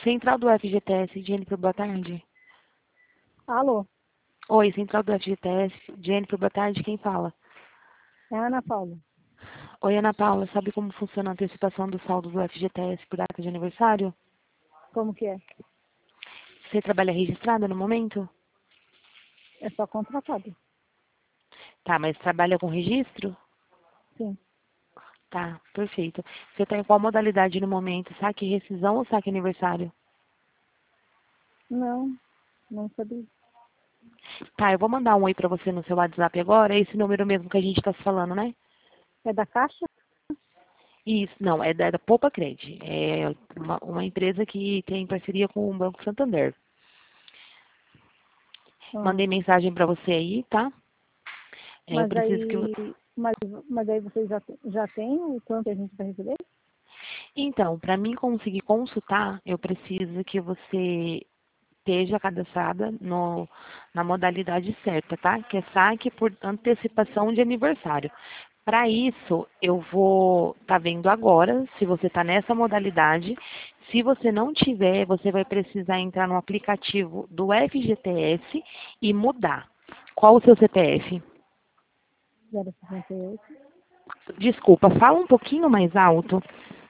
Central do FGTS, Jennifer, boa tarde. Alô, Oi, Central do FGTS, Jennifer, boa tarde, quem fala? é a Ana Paula. Oi, Ana Paula, sabe como funciona a antecipação do saldo do FGTS por data de aniversário? Como que é? Você trabalha registrada no momento? É só contratado. Tá, mas trabalha com registro? Sim. Tá, perfeito. Você tá em qual modalidade no momento? Saque rescisão ou saque aniversário? Não, não sabia. Tá, eu vou mandar um oi pra você no seu WhatsApp agora, é esse número mesmo que a gente tá se falando, né? É da Caixa? Isso, não, é da Poupa Cred. É uma empresa que tem parceria com o Banco Santander. Ah, Mandei mensagem pra você aí, tá? Eu mas preciso que... aí, mas, mas aí vocês já têm o quanto a gente vai receber? Então, para mim conseguir consultar, eu preciso que você esteja cadastrada na modalidade certa, tá? Que é saque por antecipação de aniversário. Para isso, eu vou estar vendo agora se você está nessa modalidade. Se você não tiver, você vai precisar entrar no aplicativo do FGTS e mudar. Qual o seu CPF? 0,68. Desculpa, fala um pouquinho mais alto.